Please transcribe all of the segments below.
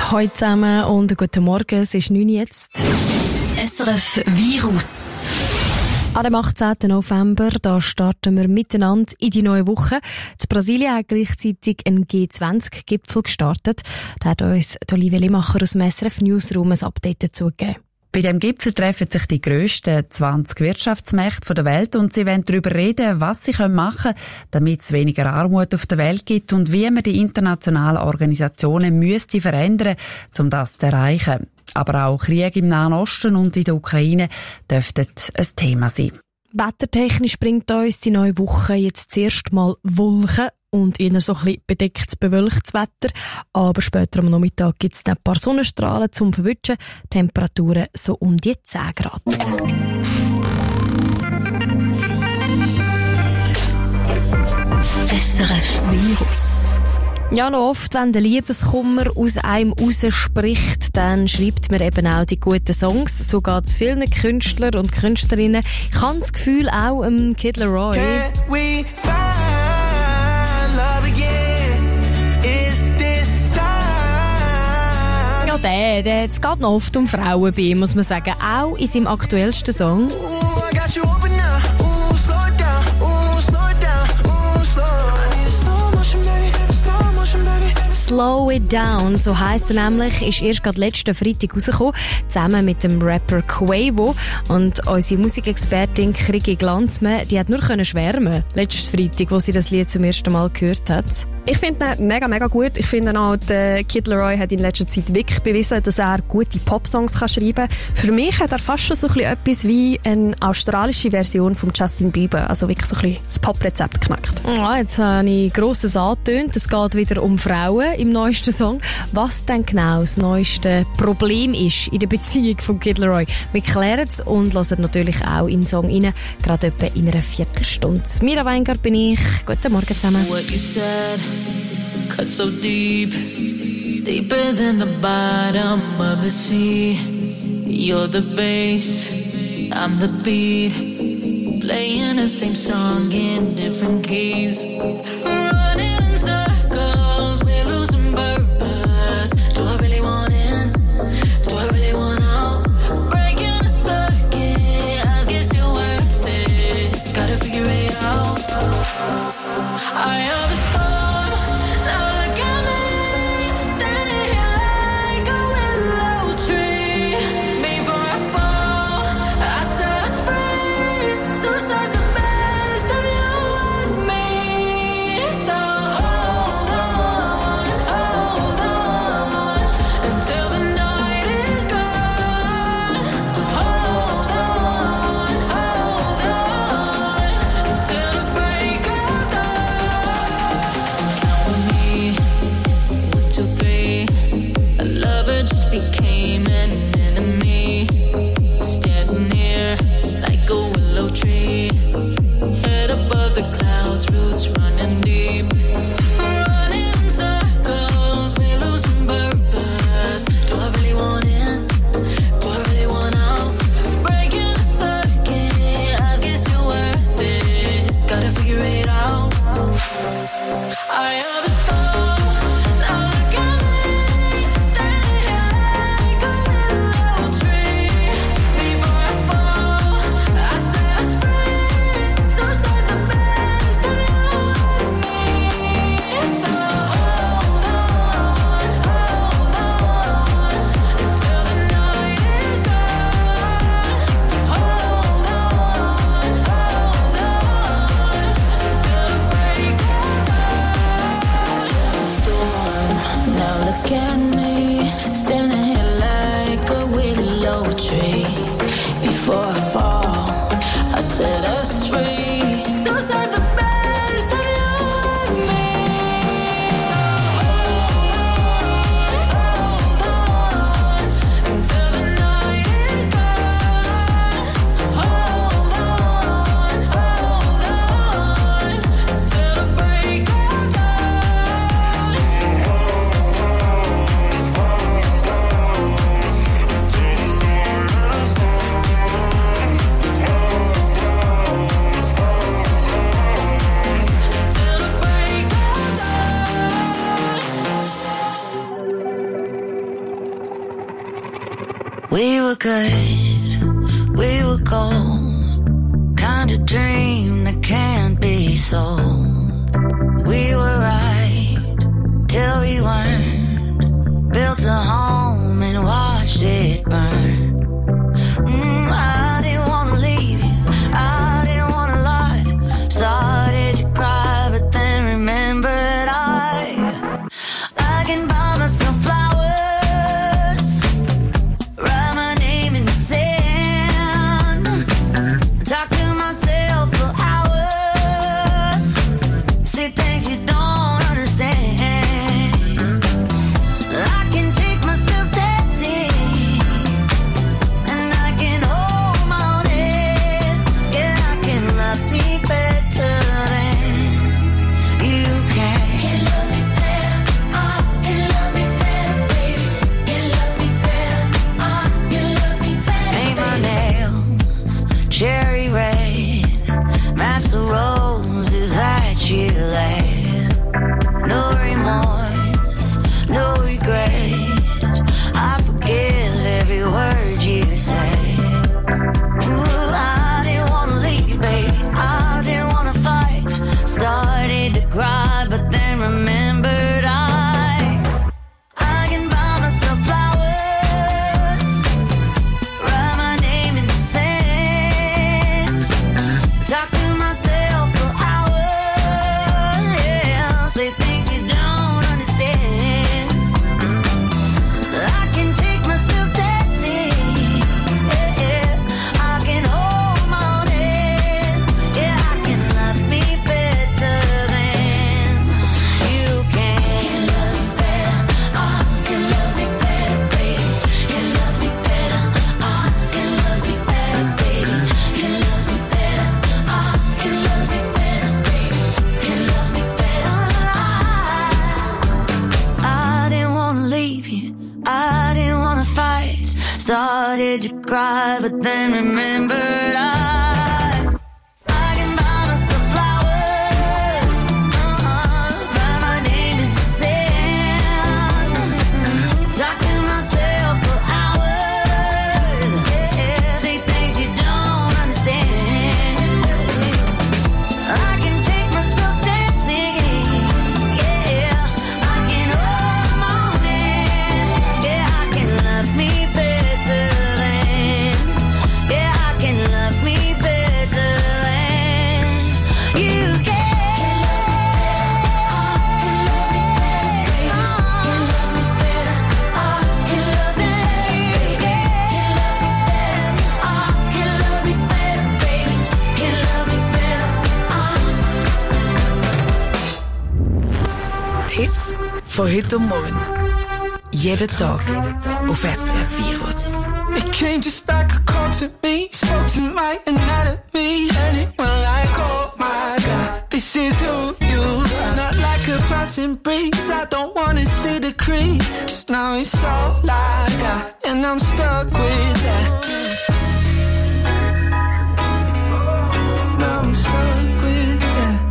Hallo zusammen und guten Morgen, es ist 9 jetzt. SRF Virus. An dem 18. November, da starten wir miteinander in die neue Woche. In Brasilien hat gleichzeitig ein G20-Gipfel gestartet. Da hat uns Olivia Limacher aus dem SRF Newsroom ein Update dazu gegeben. Bei dem Gipfel treffen sich die grössten 20 Wirtschaftsmächte der Welt und sie wollen darüber reden, was sie machen können, damit es weniger Armut auf der Welt gibt und wie man die internationalen Organisationen müsste verändern, um das zu erreichen. Aber auch Krieg im Nahen Osten und in der Ukraine dürften ein Thema sein. Wettertechnisch bringt uns die neue Woche jetzt zuerst mal Wolken und eher so ein bisschen bedecktes, bewölktes Wetter. Aber später am Nachmittag gibt es ein paar Sonnenstrahlen zum Verwischen. Temperaturen so um die 10 Grad. SRF Virus. Ja, noch oft, wenn der Liebeskummer aus einem rausspricht, dann schreibt man eben auch die guten Songs. So geht es vielen Künstlern und Künstlerinnen. Ich habe das Gefühl, auch Kid Laroi. Ja, es geht noch oft um Frauen bei ihm, muss man sagen. Auch in seinem aktuellsten Song. Slow It Down, so heisst er nämlich, ist erst gerade letzten Freitag rausgekommen, zusammen mit dem Rapper Quavo. Und unsere Musikexpertin Krigi Glanzmann, die hat nur schwärmen letzten Freitag, wo sie das Lied zum ersten Mal gehört hat. Ich finde ihn mega, mega gut. Ich finde auch, der Kid Laroi hat in letzter Zeit wirklich bewiesen, dass er gute Popsongs schreiben kann. Für mich hat er fast schon so ein bisschen etwas wie eine australische Version von Justin Bieber. Also wirklich so ein bisschen das Poprezept knackt. Ja, jetzt habe ich Grosses angetönt. Es geht wieder um Frauen im neuesten Song. Was denn genau das neueste Problem ist in der Beziehung von Kid Laroi? Wir klären es und hören natürlich auch in den Song rein, gerade etwa in einer Viertelstunde. Mira Weingart bin ich. Guten Morgen zusammen. Cut so deep, deeper than the bottom of the sea. You're the bass, I'm the beat, playing the same song in different keys. Running in circles, we're losing purpose. Do I really want in? Do I really want out? Breaking a circuit, I guess you're worth it. Gotta figure it out. I have a storm. So We were good, we were gold, kind of dream that can't be sold. We were right till we weren't, built a home and watched it burn. I didn't wanna leave you, I didn't wanna lie, started to cry but then remembered I can buy myself flowers, write my name in the sand, talk to myself for hours, say things you don't understand. I can take myself dancing, and I can hold my own head. Yeah, I can love me better than you can. Can love me better, can love me better, baby. Can love me better, can love me better. Paint my nails cherry red, match the roses that you laid. No remorse, no regret, I forgive every word you say. Ooh, I didn't wanna leave, baby, I didn't wanna fight, started to cry but then remembered I can buy myself flowers, write my name in the sand, talk to myself for hours, yeah, say things you don't understand. I can take myself dancing, yeah, I can hold my own head, yeah, I can love me better than you can. Can love me better, can love me better, baby. Can love me better, can love me better, baby. Can love me better, can love me better, baby. Can love me better. I didn't wanna leave you, I didn't wanna fight, started to cry but then remembered I can buy myself flowers, write my name in the sand, talk to myself for hours, yeah, say things you don't understand. I can take myself dancing, yeah, I can hold my own hand, yeah, I can love me better than, yeah, I can love me better than you can. Can love me better, can love me better, baby. Can love me better, Tipps von heute und morgen. Jeden Tag auf SRF Virus. It came just like a call to me, spoke to my anatomy, and it went like, oh my God, this is who you are. Not like a passing breeze, I don't wanna see the crease, just now it's all I got, and I'm stuck with that. Now I'm stuck with that.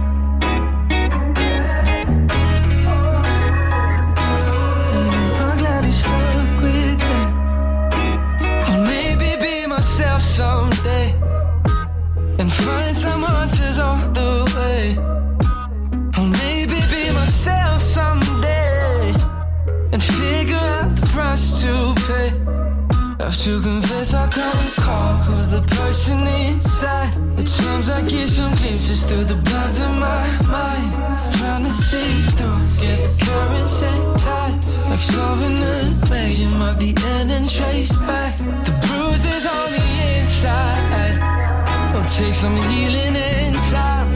I'm glad you're stuck with that. I'll maybe be myself someday and find someone to all the way. I'll maybe be myself someday and figure out the price to pay. Have to confess I can't recall who's the person inside. At times I get some glimpses through the blinds of my mind. It's trying to see through, guess the current's ain't tight. Like solving a maze, you mark the end and trace back the bruises on the inside. It'll take some healing in time.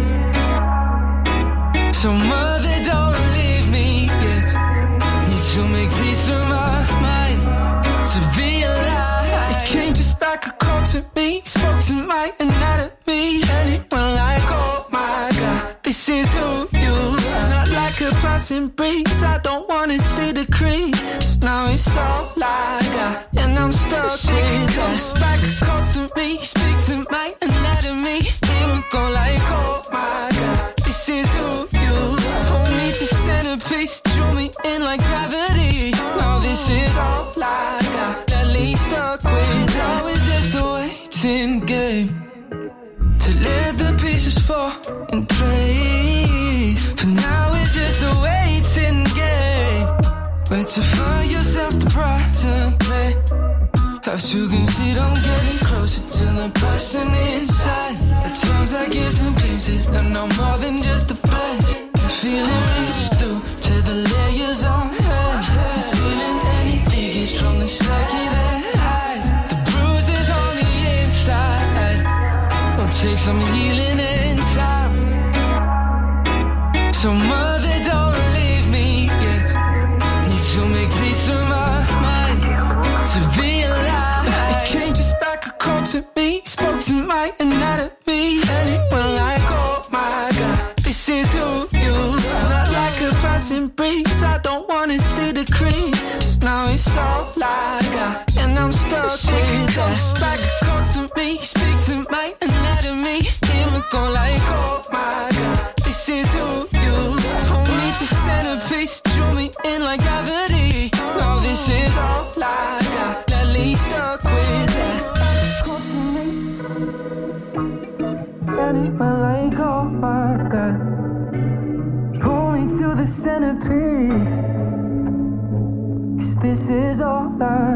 So mother, don't leave me yet. Need to make peace with my mind to be alive. It came just like a call to me, spoke to my anatomy, and it went like, oh my God, this is who you are. Not like a passing breeze, I don't wanna see the crease, just now it's all I got, and I'm stuck with that. Just like a call to me, speak to my anatomy, it would go like, oh my God, this is who you are. Hold me to centerpiece, draw me in like gravity. Now this is all I got. At least stuck with. Now it's just a waiting game to let the pieces fall in place. For now it's just a waiting game where to find yourself the prize and play. Have to concede I'm getting closer to the person inside. At times I get some glimpses and I'm more than just a flash. The feeling reaches through to the layers on head. The ceiling and it leaks from the snacky that hides. The bruises on the inside will take some healing in time. So mother, don't leave me yet. Need to make peace with my mind to be alive. It came just like a call to me, spoke to my anatomy, and it went like, oh my God, this is who you are. Not like a passing breeze, I don't wanna see the crease. Just now it's all I got, and I'm stuck with that. Just like a call to me, speak to my anatomy, it would go like, oh my God, this is who you are. Hold me to centerpiece, draw me in like gravity. Now this is all I got, at least stuck with that. And it went like, oh my God, pull me to the centerpiece, 'cause this is all I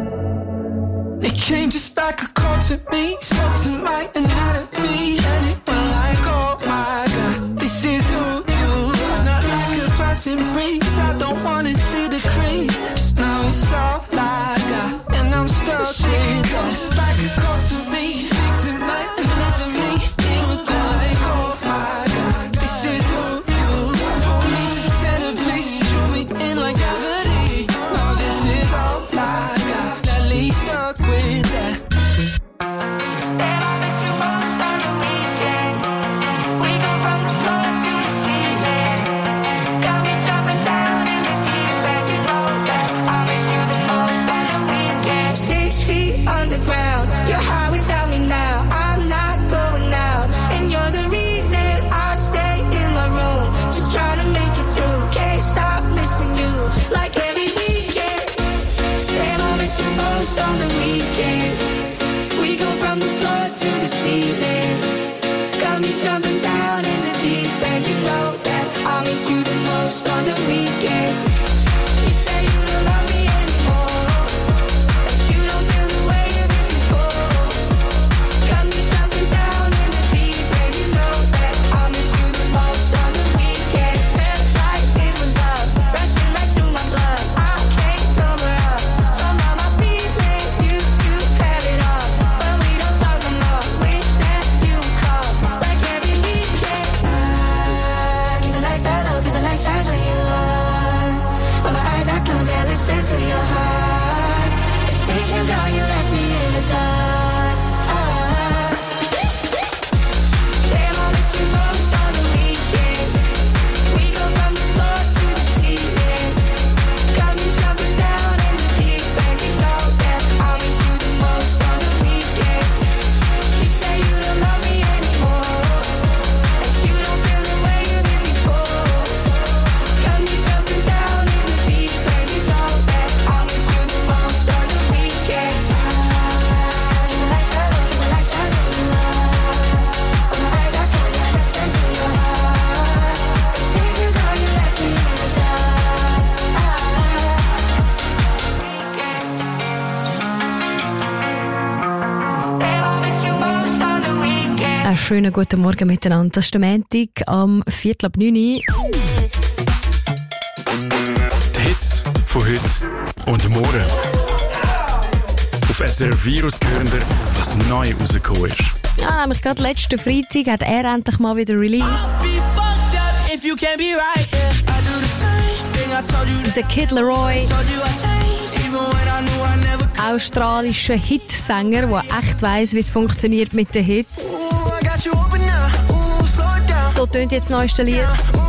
got. It came just like a call to me, spoke to my anatomy, and it went like, oh my God, this is who you are. Not like a passing breeze, I don't wanna see the crease. Just now it's all I got, and I'm stuck with that. Just like a call to me, speak to my anatomy, it would go like, oh my God, this is who you are. Hold me to centerpiece, draw me in like gravity. Now this is all I got, at least stuck with that. And I miss you most on the weekend. We go from the floor to the ceiling. Got me jumping down in the deep end. You know that I miss you the most on the weekend. 6 feet underground, you're high without me now. I'm not going out, and you're the reason I stay in my room, just trying to make it through. Can't stop missing you, like every weekend. Damn, I miss you most on the weekend. We go from the floor to the ceiling. Got me jumping down in the deep end. You know that I miss you the most on the weekend. You say you don't love me anymore, that you don't feel the way you did before. Got me jumping down in the deep end. You know that I miss you the most on the weekend. Felt like it was love, rushing right through my blood. I can't sober up from all my feelings. Used to have it all, but we don't talk no more. Wish that you would call, like every weekend. Keep the lights down low, 'cause the light shines when you are. When my eyes are closed, I listen to your heart. It seems you gone, you left me in the dark. Damn, I miss you most on the weekend. We go from the floor to the ceiling. Got me jumping down in the deep end. You know that I miss you the most on the weekend. You say you don't love me anymore, that you don't feel the way you did before. Got me jumping down in the deep end. You know that I miss you the most on the weekend. The lights are low, the light shines on you. When my eyes are closed, I listen to your heart. It seems you gone, you left me in the dark. Damn, I miss you most on the weekend. Einen schönen guten Morgen miteinander. Das ist der Montag am 8:45. Die Hits von heute und morgen. Auf SRF Virus hören wir, was neu rausgekommen ist. Ja, nämlich gerade letzten Freitag hat er endlich mal wieder Release. Der Kid Laroi, australischer Hitsänger, der echt weiss, wie es funktioniert mit den Hits. So tönt jetzt das neueste Lied.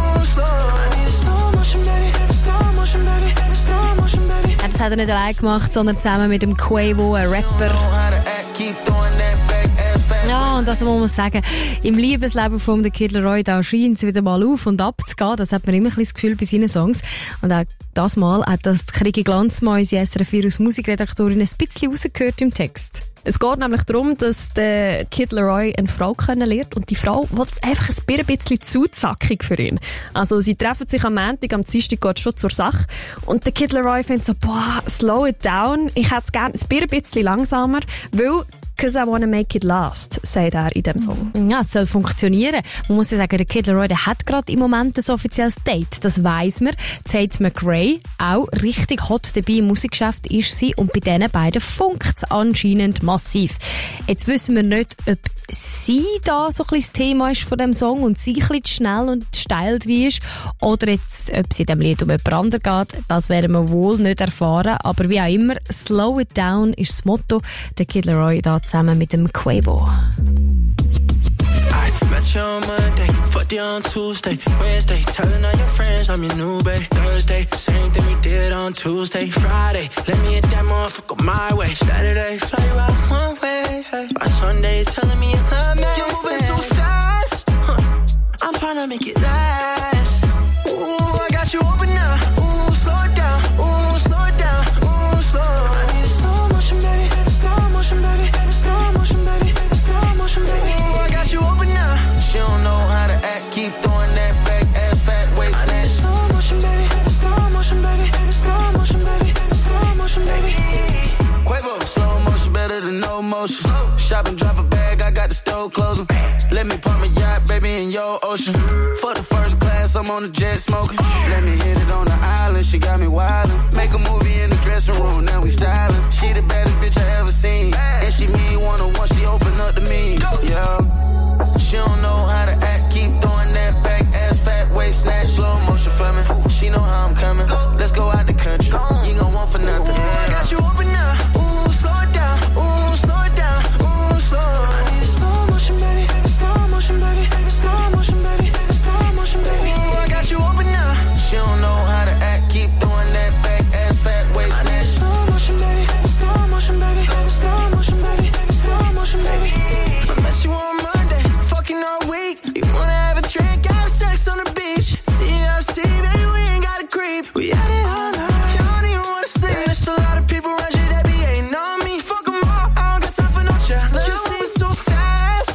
Das hat er nicht allein gemacht, sondern zusammen mit dem Quavo, ein Rapper. Ja, und das muss man sagen, im Liebesleben von der Kid Laroi, da scheint es wieder mal auf und ab zu gehen. Das hat man immer ein bisschen das Gefühl bei seinen Songs. Und auch das Mal hat das Krigi Glanzmann, unsere SRF Virus Musikredaktorin, ein bisschen rausgehört im Text. Es geht nämlich darum, dass der Kid Laroi eine Frau kennenlernt und die Frau will es einfach ein bisschen zu zackig für ihn. Also sie treffen sich am Montag, am Dienstag geht es schon zur Sache und der Kid Laroi findet so, boah, slow it down, ich hätte es gerne ein bisschen langsamer, weil «Cause I wanna make it last», sagt er in diesem Song. Ja, es soll funktionieren. Man muss ja sagen, der Kid Laroi, der hat gerade im Moment ein offizielles Date. Das weiss man. Tate McRae, auch richtig hot dabei im Musikgeschäft ist sie und bei diesen beiden funkt es anscheinend massiv. Jetzt wissen wir nicht, ob sie da so ein bisschen das Thema ist von dem Song und sie ein bisschen schnell und steil drin ist oder jetzt, ob sie in dem Lied um jemand anderen geht, das werden wir wohl nicht erfahren. Aber wie auch immer, «Slow it down» ist das Motto. Der Kid Laroi da zusammen mit dem Quavo. Met you on Monday, fucked you on Tuesday, Wednesday, telling all your friends I'm your new babe. Thursday, same thing we did on Tuesday, Friday, let me hit that motherfucker my way. Saturday, fly you out one way. By Sunday, telling me you love me. You're moving so fast, I'm tryna make it last. Ooh, I got you open now. Ooh, slow it down. Ooh, slow it down. Ooh, slow. I need a slow motion, baby. Slow motion, baby. Slow motion, baby. Slow motion, baby. Ooh, I got you open now. She don't know how to act, keep throwing that back ass fat waist snatch. Slow motion, baby, slow motion, baby, slow motion, baby, slow motion, baby. Quavo, slow motion better than no motion. Shop and drop a bag, I got the stove closing. Let me put my yacht, baby, in your ocean. For the first class, I'm on the jet smoking. Let me hit it on the island, she got me wildin'. Make a movie in the dressing room, now we stylin'. She the baddest bitch I ever seen, and she me one-on-one, she open up to me, yeah. She don't know how to act, keep throwing that back ass fat waist snatch. Slow motion for me, she know how I'm coming. Let's go out the country, you gon' want for nothing. Ooh, I got you open now. Ooh, slow it down. Ooh, slow it down. Ooh, slow. I need a slow motion, baby. Slow motion, baby. Slow motion, baby. Slow motion, baby. Ooh, I got you open now. She don't know how to act, keep throwing that back ass fat waist snatch. Slow motion, baby. Slow motion, baby. Slow motion, baby. Slow motion, baby. I met you on Monday, fucking all week. You wanna have a drink, have sex on the beach. TLC, baby, we ain't gotta creep. We had it all night, you don't even wanna sleep. There's a lot of people around you that be hating on me. Fuck them all, I don't got time for no chat. You're moving so fast,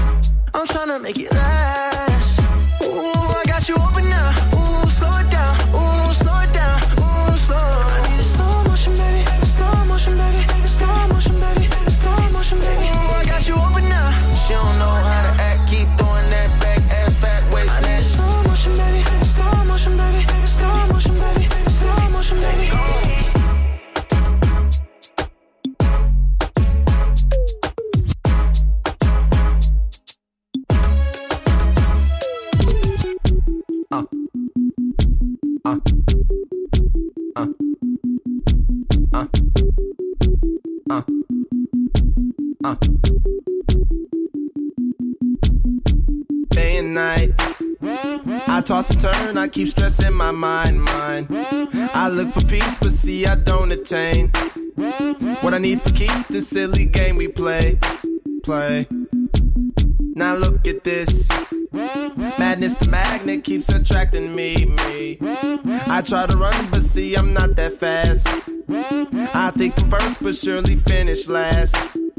I'm tryna make it last. Ooh, I got you open now. Ooh, slow it down. Ooh, slow it down. Ooh, slow. I need a slow motion, baby. Slow motion, baby. Slow motion, baby. Slow motion, baby. Ooh, I got you open now. She don't know how to act, keep throwing that back ass fat waist snatch. Slow motion, baby. Slow motion, baby. Slow motion, baby. Slow motion, baby. Day and night, I toss and turn, I keep stressing my mind. I look for peace, but see I don't attain. What I need for keeps this silly game we play. Now look at this. Madness, the magnet keeps attracting me. I try to run, but see I'm not that fast. I think I'm first, but surely finish last.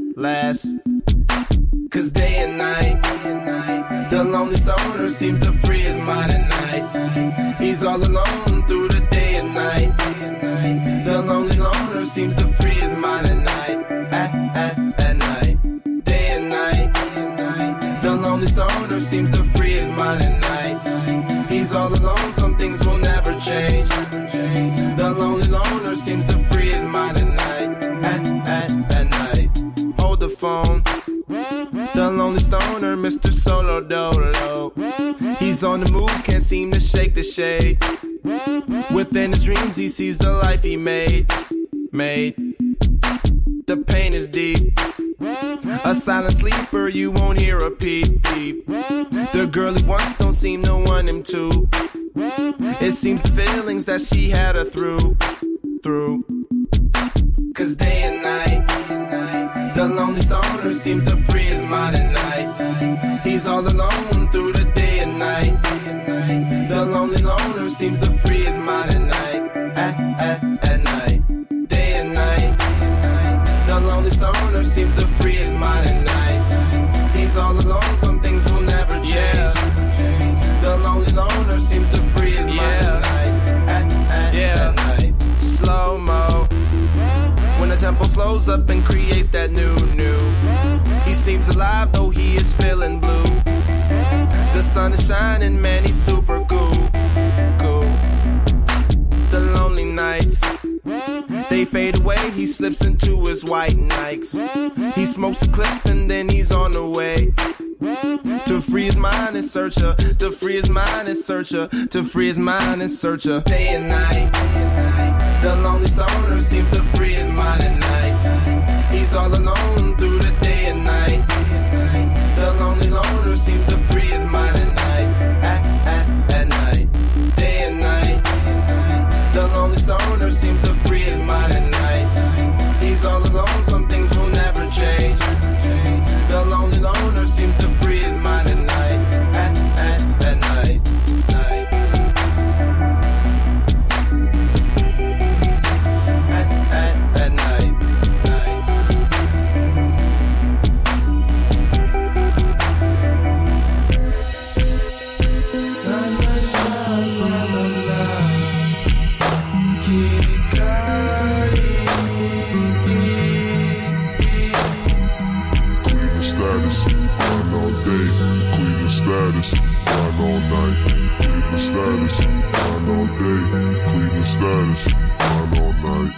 Cause day and night, the lonely stoner seems to free his mind at night. He's all alone through the day and night. The lonely loner seems to free his mind at night. At night. Day and night, the lonely stoner seems to free his mind at night. He's all alone, some things will never change. The lonely loner seems to free his mind at night. At night. Hold the phone. The lonely stoner, Mr. Solo Dolo. He's on the move, can't seem to shake the shade. Within his dreams, he sees the life he made. The pain is deep. A silent sleeper, you won't hear a peep. The girl he wants don't seem to want him to. It seems the feelings that she had her through. Cause day and night, the lonely stoner seems to free his mind at night. He's all alone through the day and night. The lonely loner seems to free his mind at night. At night, day and night. The lonely stoner seems to free his mind at night. He's all alone, some things will never change. The lonely loner seems to free his mind at night. At night. Slow-mo. When the tempo slows up and creates that new. He seems alive though he is feeling blue. The sun is shining, man, he's super cool. The lonely nights, they fade away, he slips into his white Nikes. He smokes a clip and then he's on the way. To free his mind and search her. To free his mind and search her. To free his mind and search her. Day and night. The lonely stoner seems to free his mind at night. He's all alone through the day and night. The lonely loner seems to free his mind at night. At night. Day and night. The lonely stoner seems to free his mind at night. He's all alone, some things will never change. The lonely loner seems to free his mind at night. At night. At night. Status, grind all night. Cleveland status, grind all day. Cleveland status, grind all night.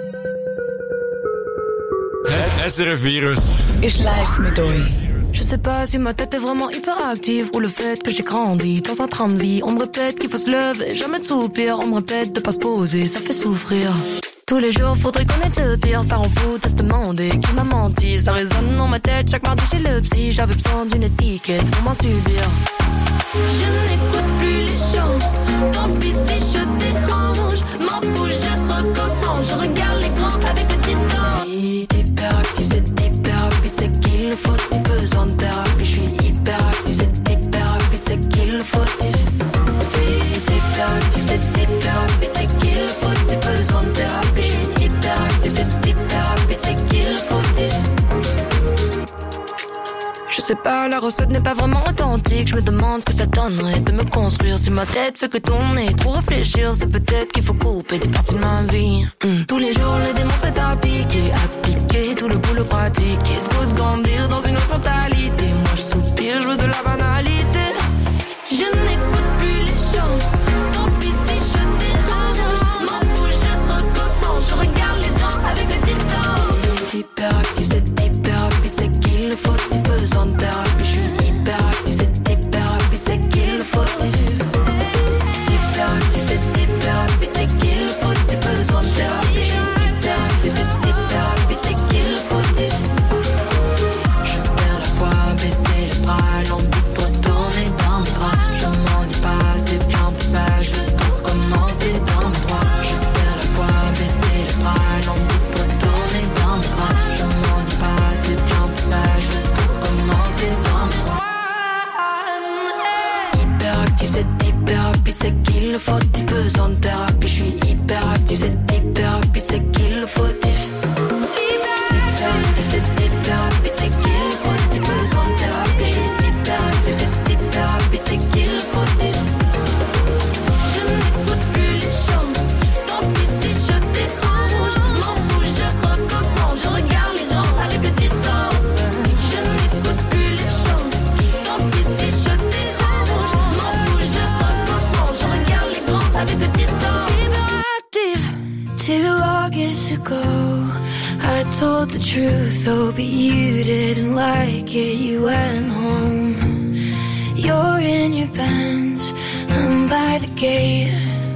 SRF Virus ist live mit euch. Je sais pas si ma tête est vraiment hyperactive ou le fait que j'ai grandi dans un train de vie. On me répète qu'il faut se lever, jamais de soupir. On me répète de pas se poser, ça fait souffrir. Tous les jours, faudrait connaître le pire. Ça rend fou de se demander qui m'a menti. Ça résonne dans ma tête chaque mardi chez le psy. J'avais besoin d'une étiquette pour m'en subir. Je n'écoute plus les chants. Tant pis si je dérange. M'en fous, je recommence. Je regarde l'écran avec distance. Hyperactif, c'est hyper rapide. C'est qu'il faut, t'as besoin de thérapie. Je suis hyperactif, c'est hyper rapide. C'est qu'il faut, hyperactif, c'est hyper rapide. C'est qu'il faut, t'as besoin de thérapie. Je suis hyperactif, c'est hyper rapide. C'est qu'il faut, je sais pas, la recette n'est pas vraiment authentique. Je me demande ce que ça donnerait de me construire. Si ma tête fait que tourner, trop réfléchir, c'est peut-être qu'il faut couper des parties de ma vie. Tous les jours, les démons se mettent à piquer, appliquer tout le boulot pratiqué. C'est beau de grandir dans une autre mentalité. Moi je soupire, je veux de la banalité. Je n'écoute plus les chants. Tant pis si je dérange. M'en fous, je recommence. Je regarde les gens avec distance. C'est hyperactif, c'est hyper rapide, c'est qu'il faut. Besoin de thérapie, je suis hyperactif, c'est hyper rapide, c'est qu'il faut. Hyperactif, c'est hyper rapide, c'est qu'il faut. Besoin de thérapie, je suis hyperactif, c'est hyper rapide, c'est qu'il faut. Je perds la foi, baisser les bras, l'envie de retourner dans mes bras. Je m'ennuie pas, c'est bien pour ça, je veux tout recommencer dans mes droits. Je perds la foi, baisser les bras, l'envie de retourner dans mes bras. Je m'ennuie pas, c'est bien pour ça, je veux hyperactif, c'est hyper rapide, c'est qu'il le faut. Besoin de thérapie, je suis hyperactif, c'est hyper rapide, c'est qu'il le faut. Hyperactif, c'est hyper rapide, c'est qu'il le faut. Besoin de thérapie, je suis hyperactif, c'est hyper rapide, c'est qu'il le faut. Je n'écoute plus les chants. Tant pis si je dérange. M'en fous, je recommence. Je regarde les rangs avec distance. Je n'écoute plus les chants. Tant pis si je dérange. M'en fous, je recommence. Je regarde les rangs avec distance. Hyperactive. 2 August ago, I told the truth, oh, but you didn't like it. You went home. You're in your Benz, I'm by the gate.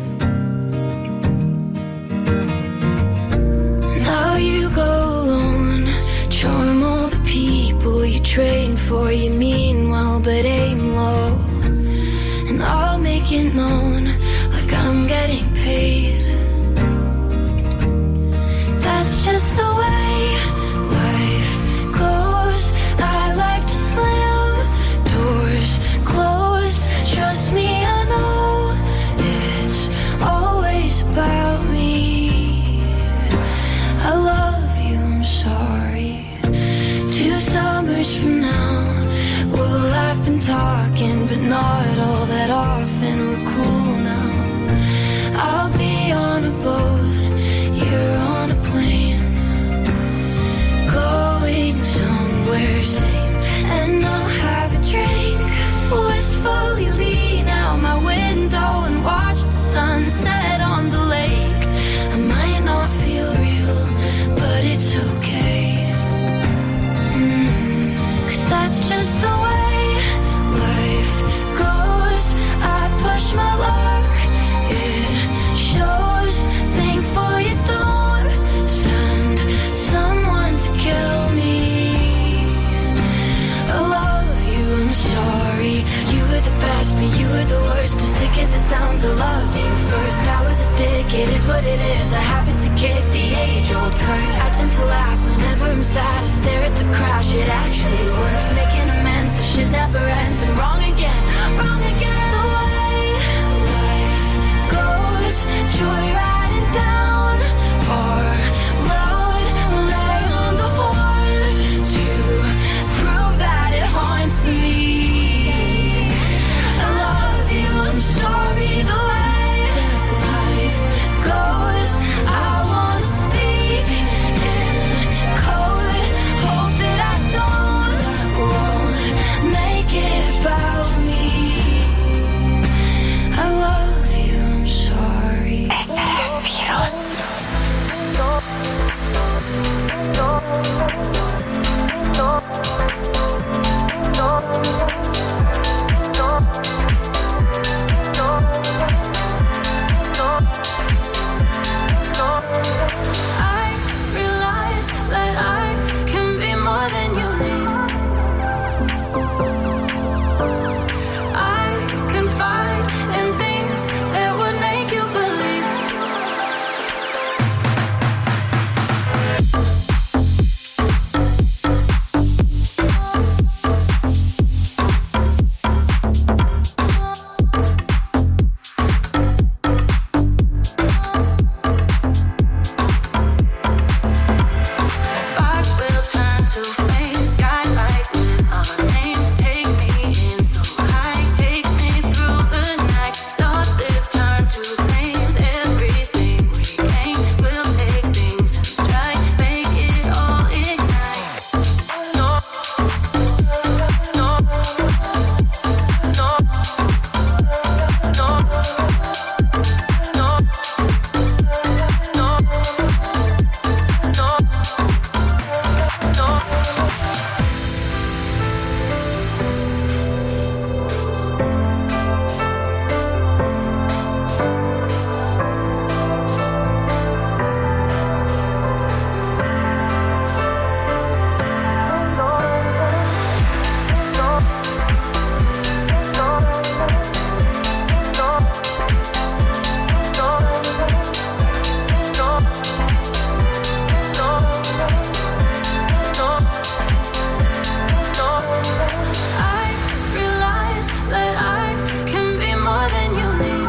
Now you go alone, charm all the people you train for. You mean well, but aim low. And I'll make it known, like I'm getting paid. That's just the way life goes. I like to slam doors it is, a habit to kick the age-old curse. I tend to laugh whenever I'm sad, I stare at the crash, it actually works. Making amends, the shit never ends, and wrong again, wrong again. The way life goes, joyriding down our road, lay on the horn to prove that it haunts me. I love you, I'm sorry, the way life goes, I wanna speak in code, hope that I won't make it about me. I love you, I'm sorry. SRF Virus. I realize that I can be more than you need. I confide in things that would make you believe. Sparks will turn to flames, skylight with our names. Take me in so high, take me through the night. Losses turn to claims, everything we gain. We'll take things in stride, make it all ignite. No, no, no, no, no, I realize that I can be more than you need.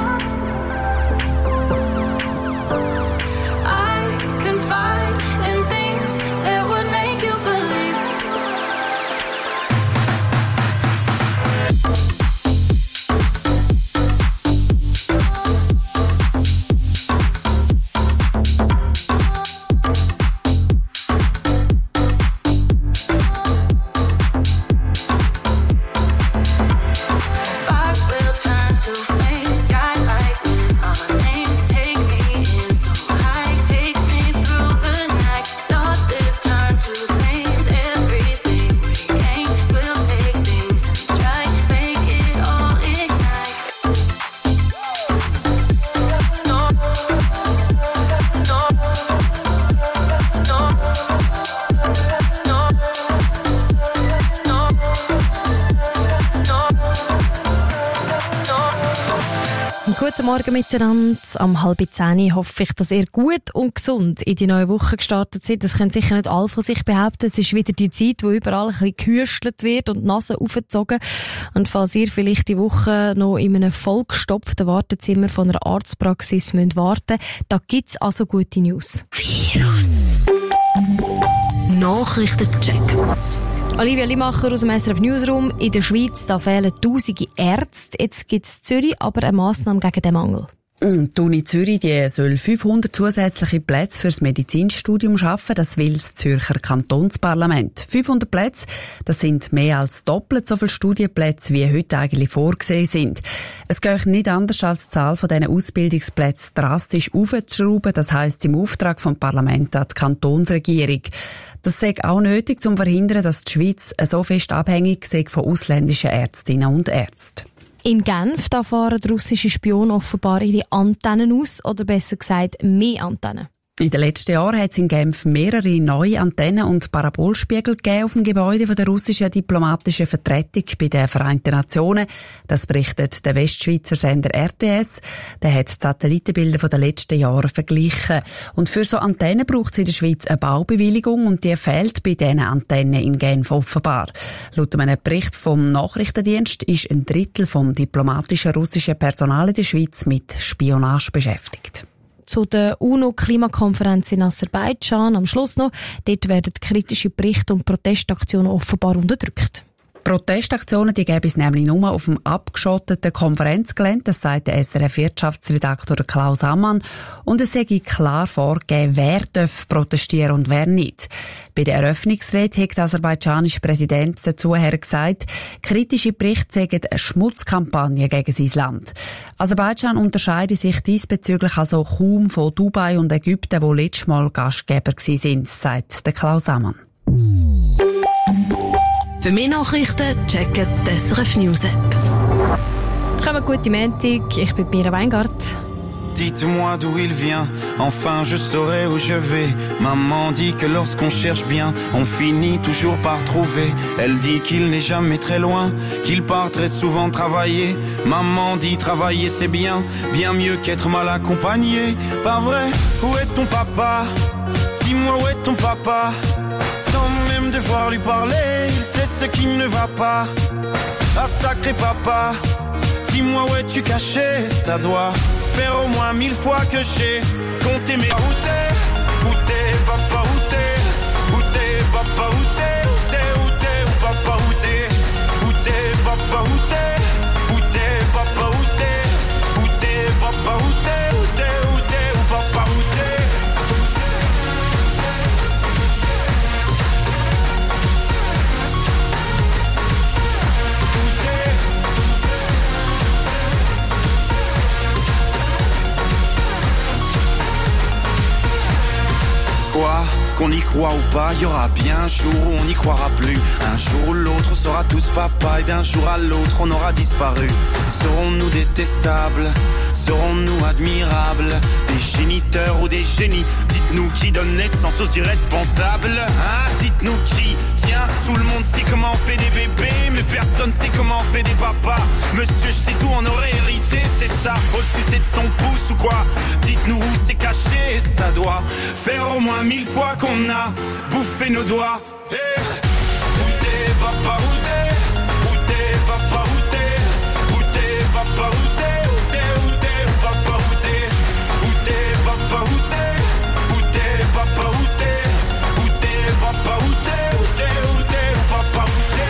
I confide in things that would make you believe. Sparks will turn to flames, skylight with our names. Take me in so high, take me through the night. Losses turn to claims, everything we gain. We'll take things in stride, make it all ignite. No, no, no, no, Guten Morgen miteinander. Am 9:30 hoffe ich, dass ihr gut und gesund in die neue Woche gestartet seid. Das können sicher nicht alle von sich behaupten. Es ist wieder die Zeit, wo überall ein bisschen gehürstelt wird und die Nase aufgezogen. Und falls ihr vielleicht die Woche noch in einem vollgestopften Wartezimmer von einer Arztpraxis müsst warten, da gibt's also gute News. Virus. Nachrichtencheck. Olivia Limacher aus dem SRF Newsroom. In der Schweiz da fehlen tausende Ärzte. Jetzt gibt es in Zürich aber eine Massnahme gegen den Mangel. Die Uni Zürich die soll 500 zusätzliche Plätze für das Medizinstudium schaffen. Das will das Zürcher Kantonsparlament. 500 Plätze, das sind mehr als doppelt so viele Studienplätze, wie heute eigentlich vorgesehen sind. Es geht nicht anders, als die Zahl von diesen Ausbildungsplätzen drastisch aufzuschrauben. Das heisst im Auftrag vom Parlament an die Kantonsregierung. Das sei auch nötig, um zu verhindern, dass die Schweiz so fest abhängig sei von ausländischen Ärztinnen und Ärzten. In Genf da fahren die russischen Spione offenbar ihre Antennen aus, oder besser gesagt mehr Antennen. In den letzten Jahren hat es in Genf mehrere neue Antennen und Parabolspiegel gegeben auf dem Gebäude von der russischen diplomatischen Vertretung bei den Vereinten Nationen. Das berichtet der Westschweizer Sender RTS. Der hat die Satellitenbilder der letzten Jahre verglichen. Und für so Antennen braucht es in der Schweiz eine Baubewilligung und die fehlt bei diesen Antennen in Genf offenbar. Laut einem Bericht vom Nachrichtendienst ist ein Drittel vom diplomatischen russischen Personal in der Schweiz mit Spionage beschäftigt. Zu der UNO-Klimakonferenz in Aserbaidschan am Schluss noch. Dort werden kritische Berichte und Protestaktionen offenbar unterdrückt. Protestaktionen die gäbe es nämlich nur auf dem abgeschotteten Konferenzgelände, das sagt der SRF-Wirtschaftsredaktor Klaus Ammann. Und es sei klar vorgegeben, wer darf protestieren und wer nicht. Bei der Eröffnungsrede hat der aserbaidschanische Präsident dazu gesagt, kritische Berichte seien eine Schmutzkampagne gegen sein Land. Aserbaidschan unterscheidet sich diesbezüglich also kaum von Dubai und Ägypten, wo letztes Mal Gastgeber waren, sagt der Klaus Ammann. Für mehr Nachrichten checken die SRF News App. Kommen gute Montag, ich bin Mira Weingart. Dites-moi d'où il vient, enfin je saurai où je vais. Maman dit que lorsqu'on cherche bien, on finit toujours par trouver. Elle dit qu'il n'est jamais très loin, qu'il part très souvent travailler. Maman dit travailler c'est bien, bien mieux qu'être mal accompagné. Pas vrai, où est ton papa? Dis-moi où est ton papa? Sans même devoir lui parler, il sait ce qui ne va pas. Ah sacré papa, dis-moi où es-tu caché? Ça doit faire au moins 1000 fois que j'ai compté mes... Où t'es, papa, où t'es? Où t'es, papa, où t'es? Où t'es, où t'es, où papa, où t'es? Où t'es, papa, où t'es? Où t'es, papa, où t'es? Où t'es, papa, où t'es? Où t'es, où t'es, où papa, où t'es? Quoi? Qu'on y croit ou pas, il y aura bien un jour où on n'y croira plus. Un jour ou l'autre, on sera tous papa et d'un jour à l'autre, on aura disparu. Serons-nous détestables? Serons-nous admirables? Des géniteurs ou des génies? Dites-nous qui donne naissance aux irresponsables? Hein? Dites-nous qui? Tiens, tout le monde sait comment on fait des bébés, mais personne sait comment on fait des papas. Monsieur, je sais tout, on aurait hérité, c'est ça. Faut le sucer de son pouce ou quoi? Dites-nous où c'est caché, ça doit faire au moins 1000 fois qu'on a bouffé nos doigts. Hey. Où t'es, papa, où t'es? Où t'es, papa, où t'es? Où t'es, papa, où t'es? Où t'es, où t'es, où papa, où t'es? Où t'es, papa, où t'es? Où t'es, papa, où t'es? Où t'es, papa, où t'es? Où t'es, où t'es, où papa, où t'es?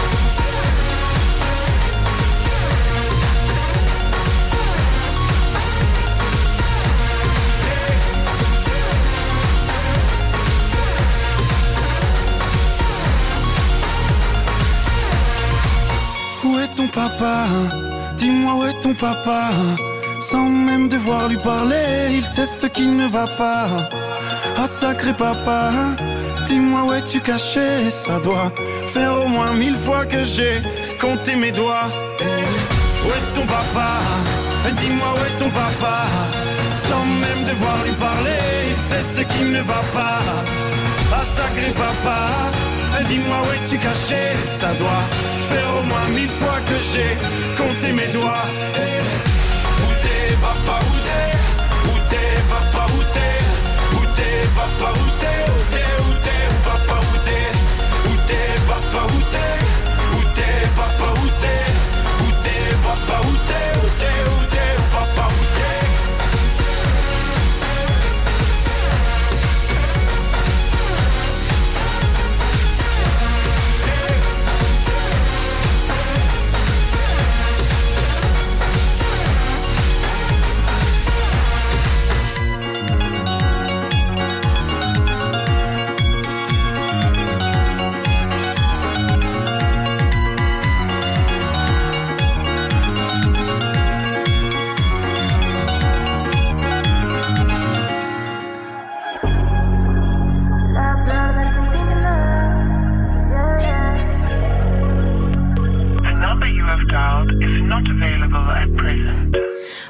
Où est ton papa? Dis-moi où est ton papa? Sans même devoir lui parler, il sait ce qui ne va pas. Ah sacré papa, dis-moi où es-tu caché? Ça doit faire au moins 1000 fois que j'ai compté mes doigts. Où est ton papa? Dis-moi où est ton papa? Sans même devoir lui parler, il sait ce qui ne va pas. Ah sacré papa, dis-moi où es-tu caché? Ça doit faire au moins 1000 fois que j'ai compté mes doigts. Où t'es, papa, où t'es? Où t'es, papa, où t'es? Où t'es, papa, où t'es? Où t'es, où t'es, où papa, où t'es? Où t'es, papa, où t'es? Où t'es, papa, où t'es? Où t'es, papa, où t'es? Où t'es, où t'es, où papa, où t'es?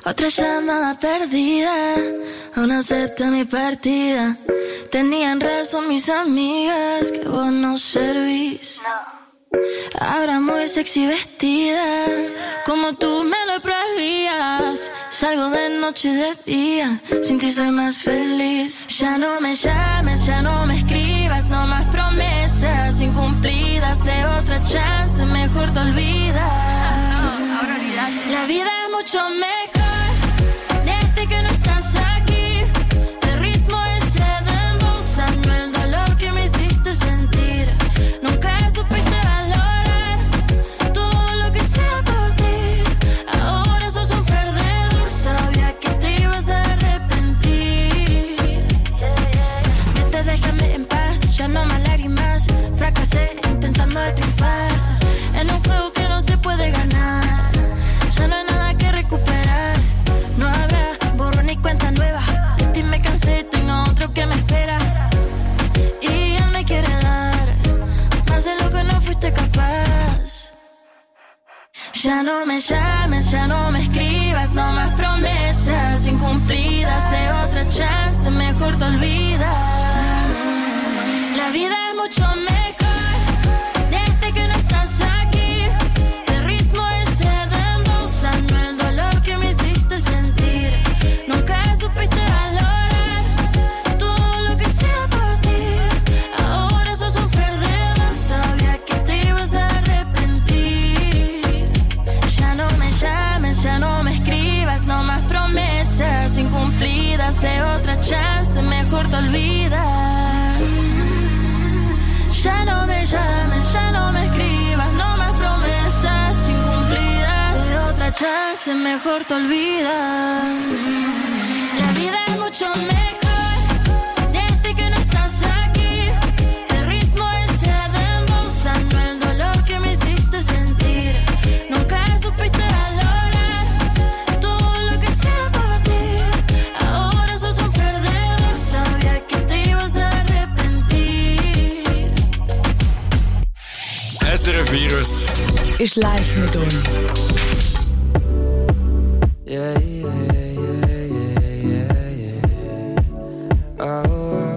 Otra llamada perdida, no acepta mi partida. Tenían razón mis amigas que vos no servís. Ahora muy sexy vestida, como tú me lo prohibías. Salgo de noche y de día, sin ti soy más feliz. Ya no me llames, ya no me escribas, no más promesas incumplidas. De otra chance mejor te olvidas. La vida es mucho mejor desde que no estás aquí. El ritmo ese dembow sanó el dolor que me hiciste sentir. Nunca supiste valorar todo lo que sea por ti. Ahora sos un perdedor, sabía que te ibas a arrepentir. Vete, déjame en paz, ya no más lágrimas. Fracasé intentando de triunfar en un juego que no se puede ganar. Ya no hay nada que recuperar, no habrá borrón ni cuenta nueva. De ti me cansé, tengo otro que me espera. Y él me quiere dar más de lo que no fuiste capaz. Ya no me llames, ya no me escribas, no más promesas incumplidas. De otra chance mejor te olvidas. La vida es mucho mejor desde que no estás aquí. El ritmo ese dembow sanó el dolor que me hiciste sentir. Nunca supiste valorar todo lo que sea por ti. Ahora sos un perdedor, sabía que te ibas a arrepentir. Ya no me llames, ya no me escribas, no más promesas incumplidas. De otra chance mejor te olvidas. Ya no me llames, ya no me escribas, no más promesas incumplidas. De otra chance mejor te olvidas. La vida es mucho mejor desde que no estás aquí. El ritmo ese dembow sanó el dolor que me hiciste sentir. Nunca supiste valorar todo lo que sea por ti. Ahora sos un perdedor, sabía que te ibas a arrepentir. SRF Virus ist live mit uns. Yeah, yeah, yeah, yeah, yeah, yeah. Oh,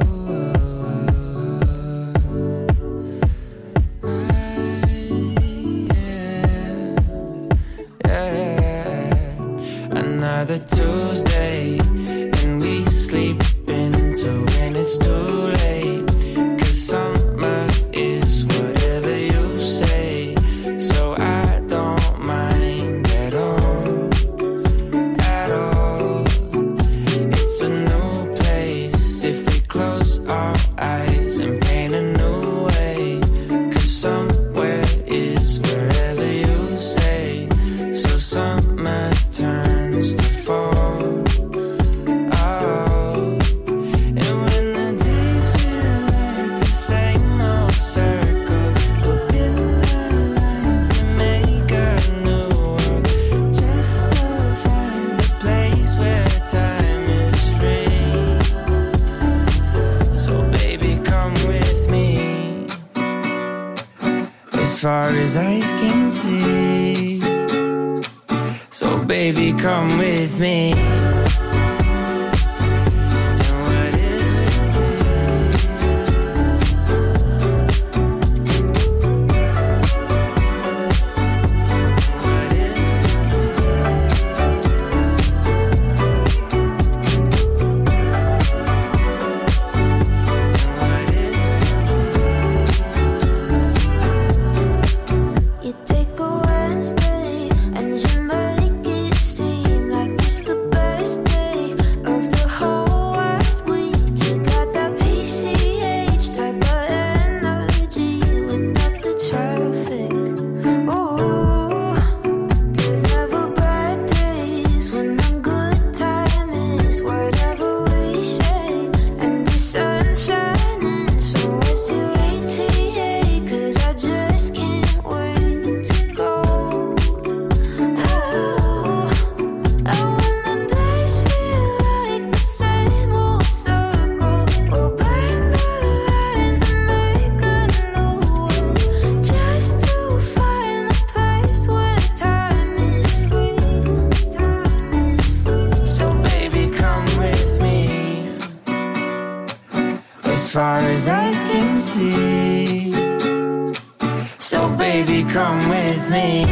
yeah. Another Tuesday, and we sleep into when it's too late. 'Cause summer is whatever you say, so I don't mind at all, at all. It's a new place if we close our eyes and paint a new way. 'Cause somewhere is wherever you say, so summer turns to fall. Oh, and when the days feel like the same old circle, we'll pin the line to make a new world, just to find a place where time is free. So baby, come with me as far as eyes can see. So baby, come with me. And what is with You take a Wednesday and you make it seem like it's the best as far as eyes can see. So baby, come with me.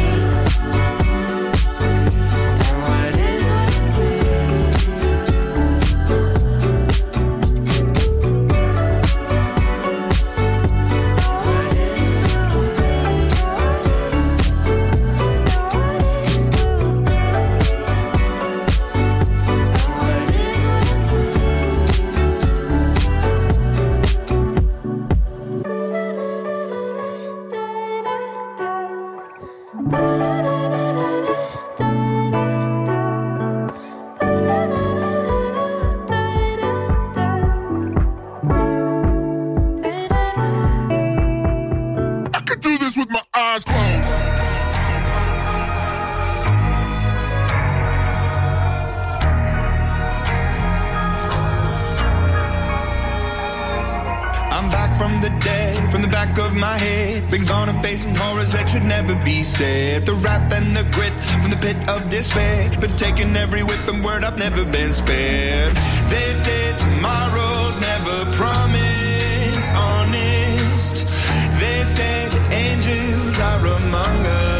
The wrath and the grit from the pit of despair, been taking every whip and word, I've never been spared. They say tomorrow's never promised, honest. They say the angels are among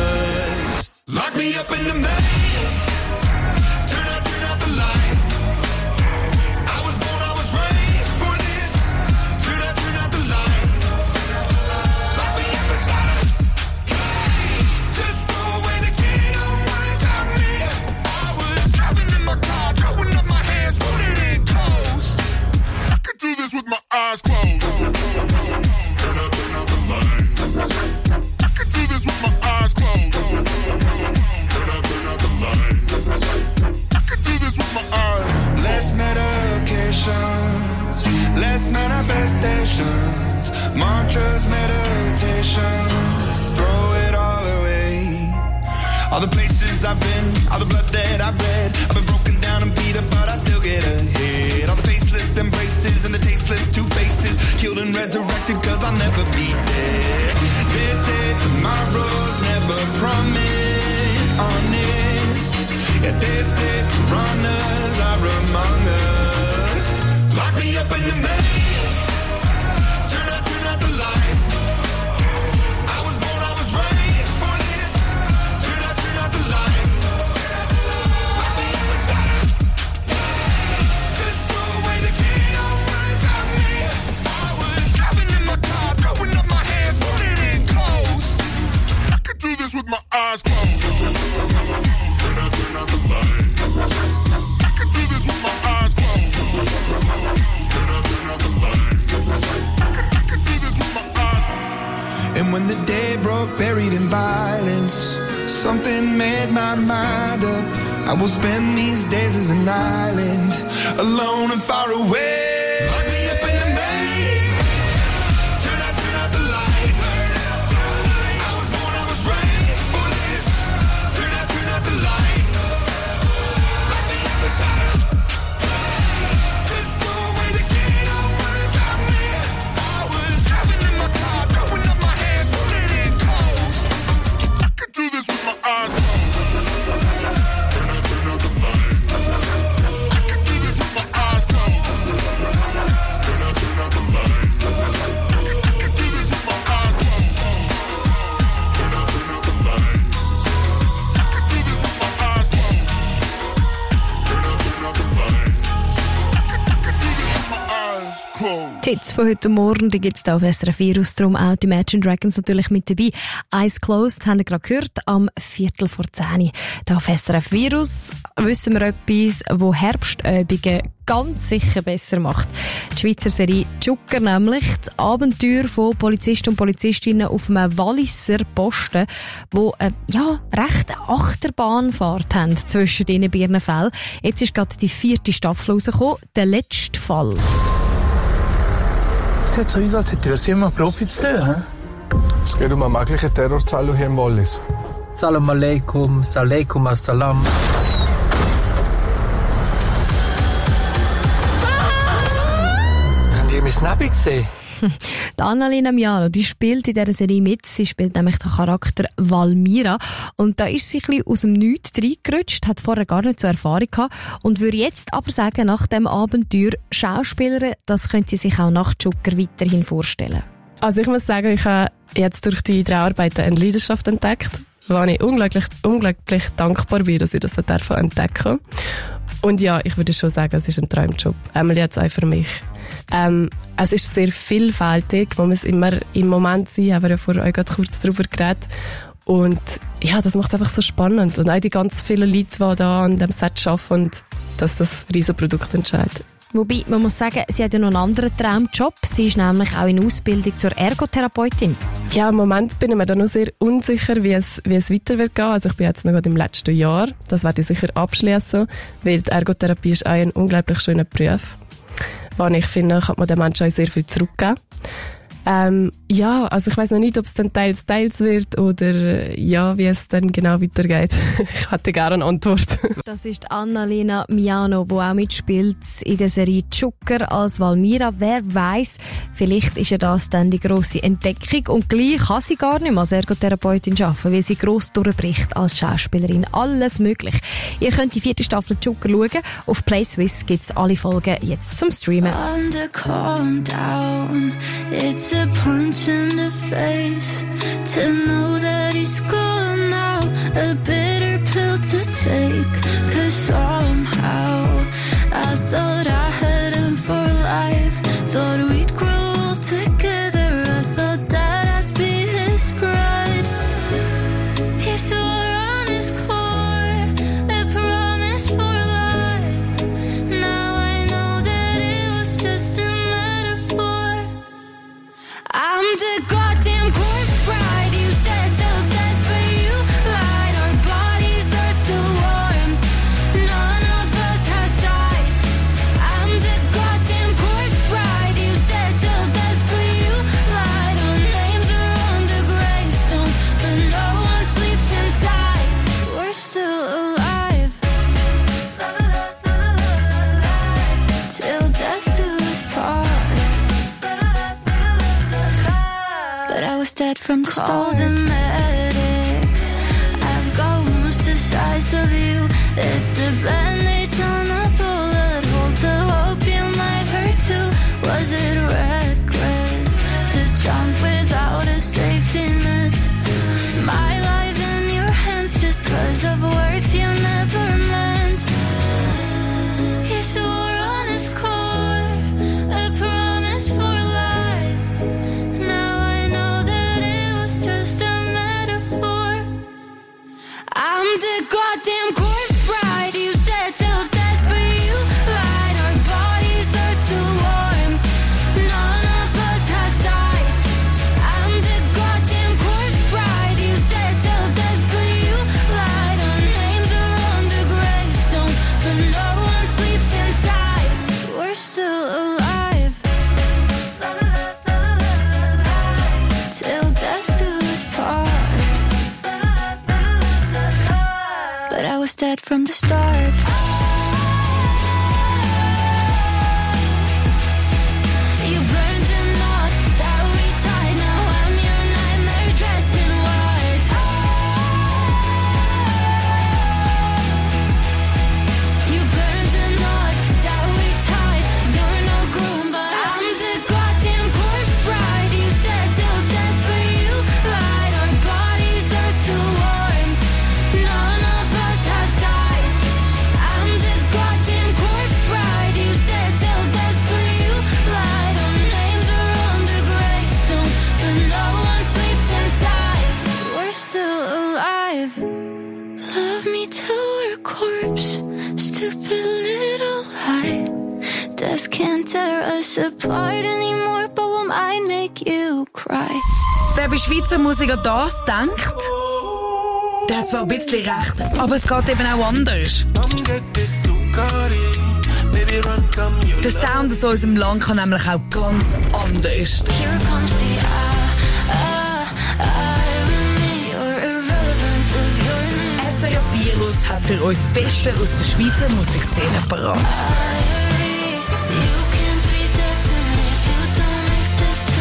us. Lock me up in the maze, turn out the lights. I was born, I was raised for this. Turn out the lights. Lock me up inside a cage, just throw away the key, don't worry about me. I was driving in my car, throwing up my hands, putting it in coast. I could do this with my eyes closed. Turn out the lights. I could do this with my eyes closed. Turn out the lights. I could do this with my eyes. Less medications, less manifestations, mantras, meditation, throw it all away. All the places I've been, all the blood that I've bled, I've been broken down and beat up, but I still get ahead. All the faceless embraces and the tasteless two faces, killed and resurrected, cause I'll never be dead. They say tomorrow's never promised, honest. Yeah, they say piranhas are among us. Lock me up in the maze, turn out the lights. I was born, I was raised for this. Turn out the lights. Lock me up inside a cage, just throw away the key, don't worry about me. I was driving in my car, throwing up my hands, putting it in coast. I could do this with my eyes closed. Turn out the lights. I could do this with my eyes closed. Turn out the lights. I could do this with my eyes closed. And when the day broke, buried in violence, something made my mind up. I will spend these days as an island, alone and far away. Lock me up in the maze, turn out the lights. I was born, I was raised for this. Turn out the lights. Lock me up inside a cage, just throw away the key, don't worry about me. I was driving in my car, throwing up my hands, putting it in coast. I could do this with my eyes closed. Turn out the lights. I could do this with my eyes closed. Turn out the lights. I could do this with my eyes closed. Turn out the lights. I could do this with my eyes closed. Turn out the lights. I could do this with my eyes closed. Die Hits von heute Morgen, die gibt es da auf SRF Virus, darum auch die Imagine Dragons natürlich mit dabei. Eyes Closed, haben wir gerade gehört, am 9:45. Da auf SRF Virus wissen wir etwas, wo Herbstübungen ganz sicher besser macht. Die Schweizer Serie Zucker nämlich, das Abenteuer von Polizisten und Polizistinnen auf einem Walliser Posten, wo recht eine Achterbahnfahrt haben zwischen diesen beiden Fällen. Jetzt ist gerade die 4. Staffel rausgekommen, der letzte Fall. Es sieht so aus, als hätte wir immer Profi zu tun. He? Es geht um einen möglichen Terrorzell hier im Wallis. Salam alaikum, alaikum assalam. Haben die mein Navi gesehen? Die Annalena Miano, die spielt in dieser Serie mit. Sie spielt nämlich den Charakter Valmira. Und da ist sie ein bisschen aus dem Nichts reingerutscht, hat vorher gar nicht so Erfahrung gehabt und würde jetzt aber sagen, nach dem Abenteuer Schauspielerin, das könnte sie sich auch nach Zucker weiterhin vorstellen. Also ich muss sagen, ich habe jetzt durch die 3 Arbeiten eine Leidenschaft entdeckt, wo ich unglaublich dankbar bin, dass ich das entdecken darf. Und ja, ich würde schon sagen, es ist ein Traumjob. Einmal jetzt auch für mich. Es ist sehr vielfältig, man muss immer im Moment sein, haben wir ja vorher auch gerade kurz darüber geredet. Und ja, das macht es einfach so spannend. Und auch die ganz vielen Leute, die da an dem Set arbeiten und dass das Riesenprodukt entscheidet. Wobei, man muss sagen, sie hat ja noch einen anderen Traumjob. Sie ist nämlich auch in Ausbildung zur Ergotherapeutin. Ja, im Moment bin ich mir da noch sehr unsicher, wie es weiter wird gehen. Also ich bin jetzt noch gerade im letzten Jahr. Das werde ich sicher abschließen, weil die Ergotherapie ist auch ein unglaublich schöner Beruf. Was ich finde, kann man den Menschen auch sehr viel zurückgeben. Ja, also ich weiss noch nicht, ob es dann teils wird oder ja, wie es dann genau weitergeht. Ich hätte gerne eine Antwort. Das ist Annalena Miano, die auch mitspielt in der Serie Zucker als Valmira. Wer weiss, vielleicht ist ja das dann die grosse Entdeckung und gleich kann sie gar nicht mehr als Ergotherapeutin arbeiten, weil sie gross durchbricht als Schauspielerin. Alles möglich. Ihr könnt die 4. Staffel Zucker schauen. Auf PlaySwiss gibt es alle Folgen jetzt zum Streamen. Calm down. It's a punch in the face to know that he's gone now. A bitter pill to take, 'cause somehow I thought I had him for life. Thought we'd grow old together. I thought that I'd be his bride. He swore on his core a promise for life. Now I know that it was just a metaphor. I'm the goddamn corpse bride. You said till death, but you lied. Our bodies are still warm. None of us has died. I'm the goddamn corpse bride. You said till death, but you lied. Our names are on the gravestone, but no one sleeps inside. We're still alive. Till death do us part. But I was dead from the start. Call the medics. I've got wounds the size of you. It's a bandage on a bullet hole to hope you might hurt too. Was it reckless to jump without a safety net? My life in your hands just 'cause of words you never meant. He swore on his core a promise for life. Now I know that it was just a metaphor. I'm the goddamn corpse bride. You said till death, but you lied. Our bodies are still warm. None of us has died. I'm the goddamn corpse bride. You said till death, but you lied. Our names are on the gravestone, but no one sleeps inside. We're still alive. Till death do us part. But I was dead from the start. You burned a knot that we tied. Now I'm your nightmare dressed in white. You burned a knot that we tied. You're no groom, but I'm the goddamn corpse bride. You said till death, but you lied. Our bodies are still warm. None of us has died. I'm the goddamn corpse bride. You said till death, but you lied. Our names are on the gravestone, but no one sleeps inside. We're still alive. Love me till we're a corpse. Stupid little lie. Death can't tear us apart anymore, but we might make you cry. Wer bei Schweizer Musiker das denkt, der hat zwar ein bisschen recht, aber es geht eben auch anders. Der Sound aus unserem Land kann nämlich auch ganz anders. Here comes the irony. You're irrelevant of your name. SRF Virus hat für uns das Beste aus der Schweizer Musikszene parat. You can't be dead to me if you don't exist to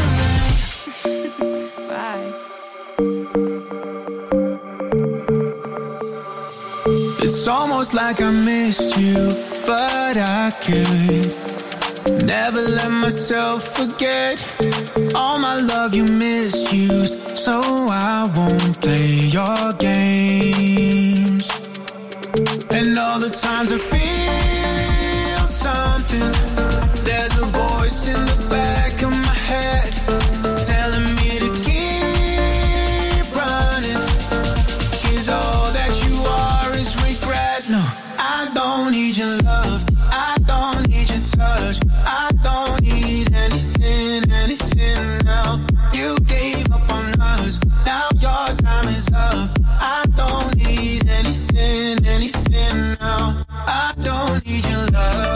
almost like I missed you, but I could never let myself forget all my love you misused, so I won't play your games. And all the times I feel something, there's a voice in the back of my head telling me to keep running, 'cause all that you are is regret. No, I don't need your love, I don't need your touch, I don't need anything, anything now. You gave up on us, now your time is up. I don't need anything, anything now. I don't need your love.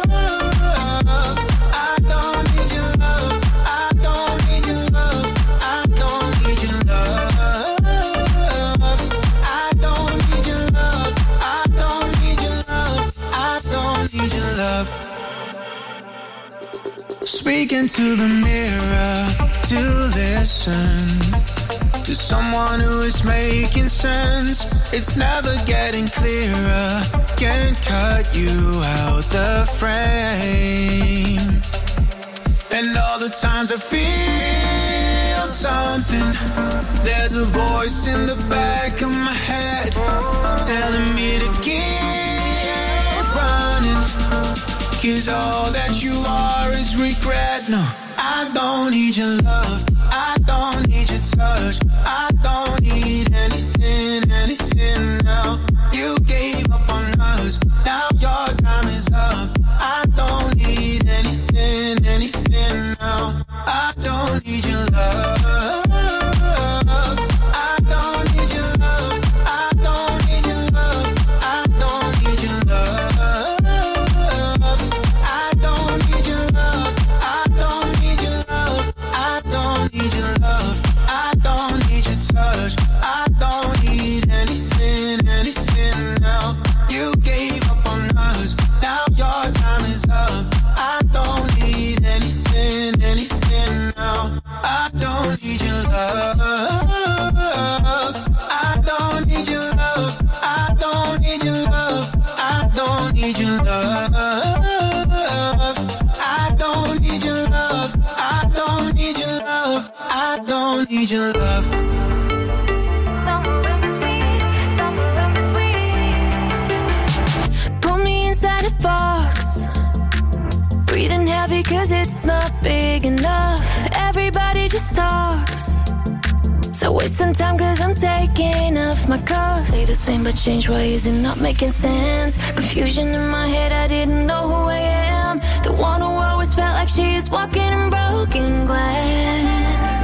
I don't need your love. I don't need your love. I don't need your love. I don't need your love. I don't need your love. I don't need your love. Speaking to the mirror to listen to someone who is making sense. It's never getting clearer. Can't cut you out the frame. And all the times I feel something, there's a voice in the back of my head telling me to keep running, 'cause all that you are is regret. No, I don't need your love, I don't need your touch, I don't need anything, anything now. You gave up on us, now your time is up. I don't need anything, anything now. I don't need your love. I don't need your love. I don't need your love. I don't need your love. I don't need your love. I don't need your love. I don't need your love. I don't need your touch. I don't need anything, anything now. You gave up on us, now your time is up. I don't need anything, anything now. I don't need your love. I don't need your love. I don't need your love. I don't need your love. I don't need your love. I don't need your love. I don't need your love. Put me inside a box, breathing heavy 'cause it's not big enough. Everybody just talks, so wasting time 'cause I'm taking off my cuffs. Stay the same but change ways and not making sense. Confusion in my head, I didn't know who I am. The one who always felt like she is walking in broken glass.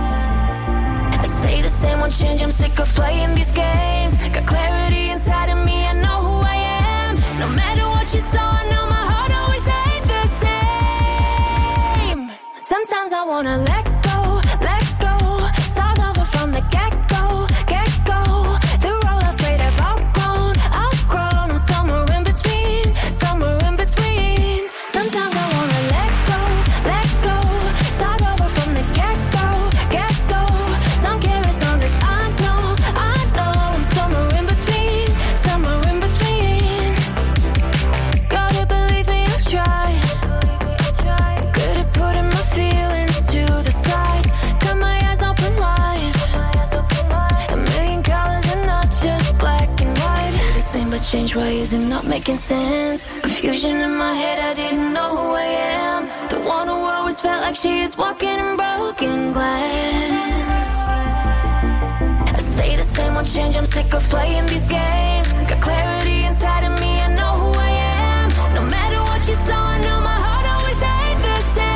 I stay the same, won't change, I'm sick of playing these games. Got clarity inside of me, I know who I am. No matter what you saw, I know my heart always stayed the same. Sometimes I wanna let go, start over from the get-go, get-go. The role I've played I've outgrown, outgrown. I'm somewhere in between, somewhere in between. Sometimes I wanna let go, start over from the get-go, get-go. Don't care as long as I know I'm somewhere in between, somewhere in between. Gotta believe me, I've tried. Good at putting my feelings to the side. Got my eyes open wide. A million colors and not just black and white. The same but change ways and not making sense. Confusion in my head, I didn't know who I am. The one who always felt like she is walking in broken glass. I stay the same, won't change, I'm sick of playing these games. Got clarity inside of me, I know who I am. No matter what you saw, I know my heart always stayed the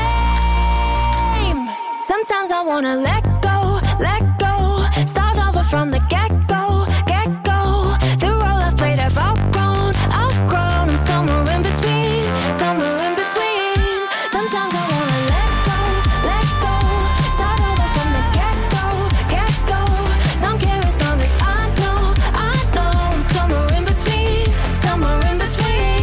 same. Sometimes I wanna let go, start over from the get-go, get-go. The role I've played I've outgrown, outgrown. I'm somewhere in between, somewhere in between. Sometimes I wanna let go, start over from the get-go, get-go. Don't care as long as I know I'm somewhere in between, somewhere in between.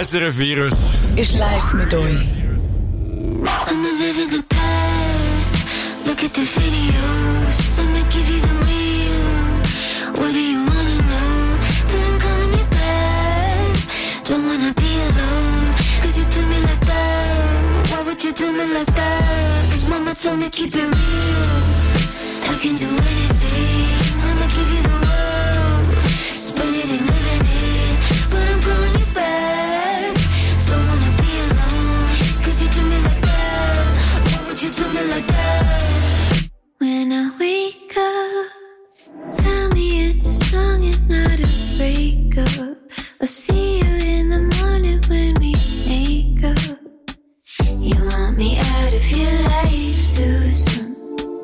SRF Virus ist live mit euch. I'ma live in the past. Look at the videos. I'ma give you the real. What do you wanna know? But I'm calling you back. Don't wanna be alone. Cause you do me like that. Why would you do me like that? Cause mama told me keep it real. I can do anything. I'ma give you the world. Spend it and live in it. But I'm calling you back. Don't wanna be alone. Cause you do me like that. Why would you do me like that? When I wake up, tell me it's a song and not a breakup. I'll see you in the morning when we make up. You want me out of your life too soon,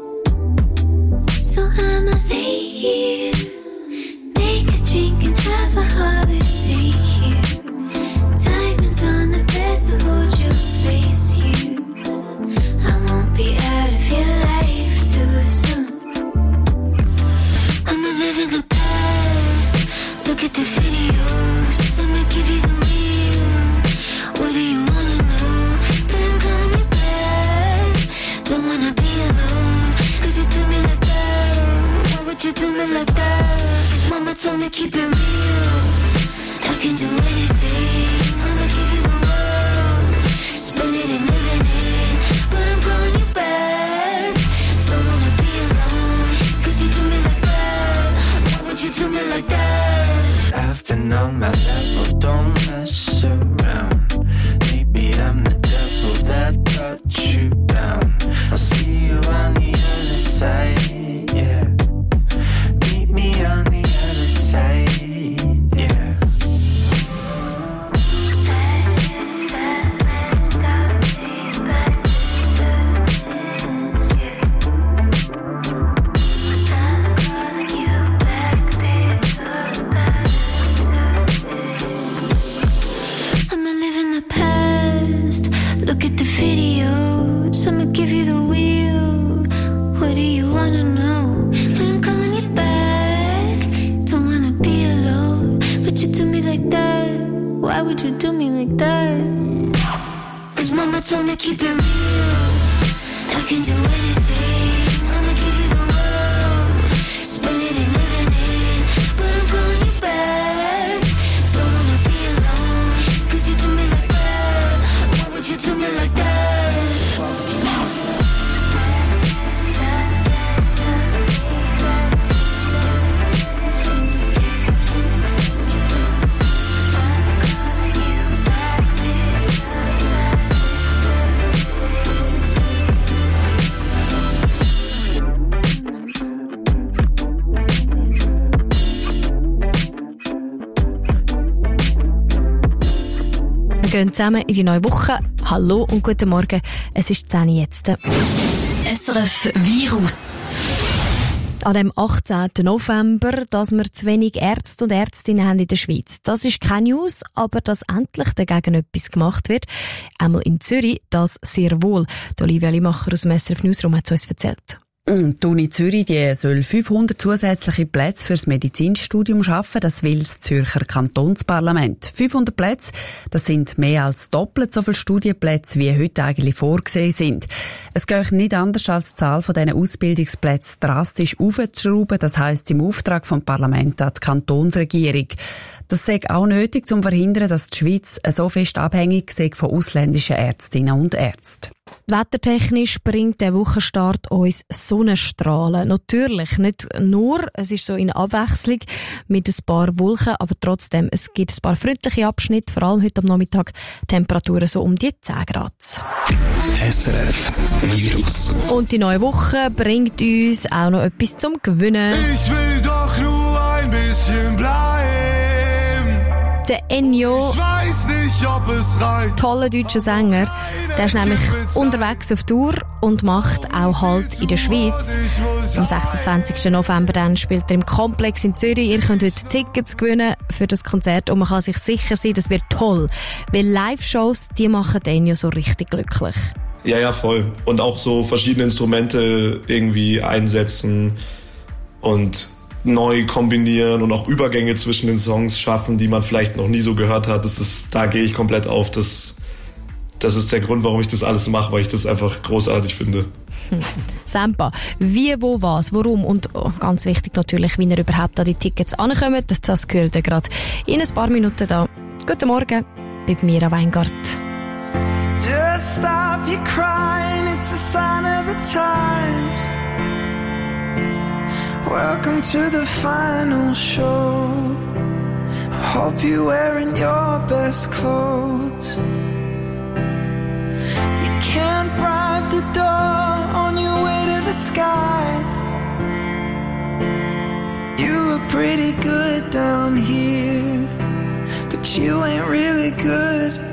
so I'ma lay here, make a drink and have a holiday here. Diamonds on the bed to hold your place here. I won't be out of your life too soon. I'ma live in the past. Look at the videos. I'ma give you the real. What do you wanna know? But I'm calling you back. Don't wanna be alone. Cause you do me like that. Why would you do me like that? Cause mama told me keep it real. I can do anything. I'ma give you the world. Spend it and live in it. But I'm calling you back. Don't wanna be alone. Cause you do me like that. Why would you do me like that? I've been on my level, don't mess around. Maybe I'm the devil that brought you down. I'll see you on the other side, yeah. Meet me on the other side, yeah. I'ma live in the past. Look at the videos. I'ma give you the wheel. What do you wanna know? But I'm calling you back. Don't wanna be alone. But you do me like that. Why would you do me like that? Cause mama told me keep it real. I can do anything. I'ma give you the world. Spend it and live in it. But I'm calling you back. Don't wanna be alone. Cause you do me like that. Why would you do me like that? Wir gehen zusammen in die neue Woche. Hallo und guten Morgen. Es ist 10 jetzt. SRF Virus. An dem 18. November, dass wir zu wenig Ärzte und Ärztinnen haben in der Schweiz. Das ist keine News, aber dass endlich dagegen etwas gemacht wird. Einmal in Zürich, das sehr wohl. Die Olivia Limacher aus dem SRF Newsroom hat es uns erzählt. Die Uni Zürich die soll 500 zusätzliche Plätze für das Medizinstudium schaffen. Das will das Zürcher Kantonsparlament. 500 Plätze, das sind mehr als doppelt so viele Studienplätze, wie heute eigentlich vorgesehen sind. Es geht nicht anders, als die Zahl von diesen Ausbildungsplätzen drastisch aufzuschrauben. Das heisst im Auftrag vom Parlament an die Kantonsregierung. Das sei auch nötig, um zu verhindern, dass die Schweiz so fest abhängig sei von ausländischen Ärztinnen und Ärzten. Wettertechnisch bringt der Wochenstart uns Sonnenstrahlen. Natürlich nicht nur, es ist so in Abwechslung mit ein paar Wolken, aber trotzdem, es gibt ein paar freundliche Abschnitte, vor allem heute am Nachmittag Temperaturen so um die 10 Grad. SRF Virus. Und die neue Woche bringt uns auch noch etwas zum Gewinnen. Ich will doch nur ein bisschen bleiben. Der Ennio, Ich weiß nicht, ob es reicht. toller deutscher Sänger, der ist nämlich unterwegs auf Tour und macht auch Halt in der Schweiz. Am 26. November dann spielt er im Komplex in Zürich. Ihr könnt heute Tickets gewinnen für das Konzert und man kann sich sicher sein, das wird toll. Weil Live-Shows, die machen Ennio so richtig glücklich. Ja, voll. Und auch so verschiedene Instrumente irgendwie einsetzen und neu kombinieren und auch Übergänge zwischen den Songs schaffen, die man vielleicht noch nie so gehört hat. Da gehe ich komplett auf. Das ist der Grund, warum ich das alles mache, weil ich das einfach großartig finde. Sampa, wie, wo, was, warum und ganz wichtig natürlich, wie ihr überhaupt an die Tickets ankommt, das gehört ihr gerade in ein paar Minuten da. Guten Morgen, bei Mira Weingart. Just stop your crying, it's a sign of the times. Welcome to the final show. I hope you're wearing your best clothes. You can't bribe the door on your way to the sky. You look pretty good down here, but you ain't really good